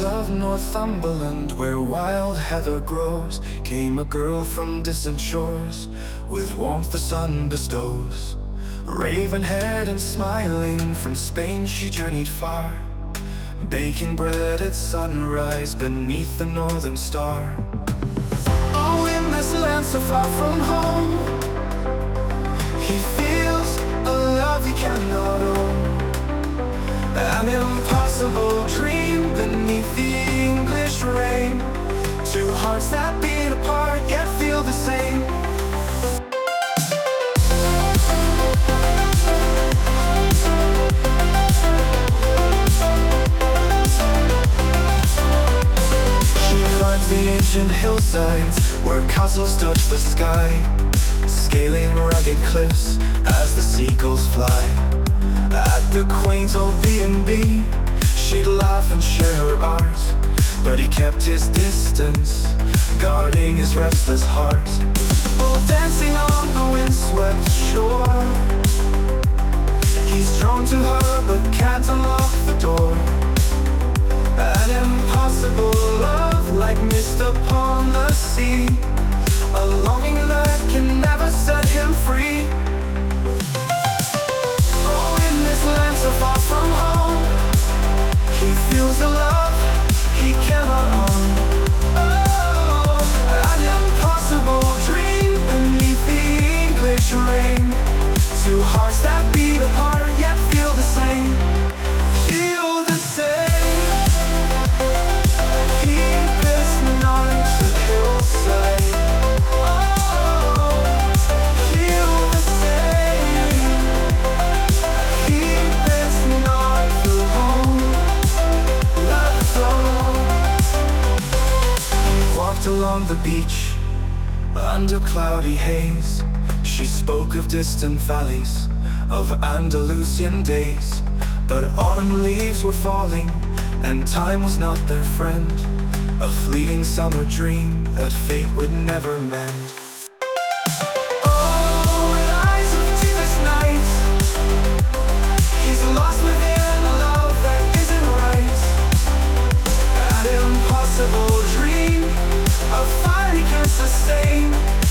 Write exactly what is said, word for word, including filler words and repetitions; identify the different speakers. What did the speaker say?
Speaker 1: of Northumberland, where wild heather grows, came a girl from distant shores, with warmth the sun bestows. Raven-haired and smiling, from Spain she journeyed far, baking bread at sunrise beneath the northern star. Oh, in this land so far from home, he feels a love he cannot own, an impossible dream beneath the English rain. Two hearts that beat apart yet feel the same. She climbs the ancient hillsides where castles touch the sky, scaling rugged cliffs as the seagulls fly. At the quaint old B and B, she'd laugh and share her art, but he kept his distance, guarding his restless heart. Oh, dancing on the windswept shore, he's drawn to her but can't unlock the door. An impossible love like mist upon the sea, a longing that can never set him free. Land so far from home, he feels the love he cannot own. Oh, an impossible dream beneath the English rain. Two hearts that beat apart yet feel the same. Feel the same. Keep listening to the hillside. Oh, feel the same. Walked along the beach under cloudy haze. She spoke of distant valleys, of Andalusian days. But autumn leaves were falling and time was not their friend, a fleeting summer dream that fate would never mend. Oh, in eyes of deepest night, he's lost within a love that isn't right. An impossible dream, a fire he can't sustain.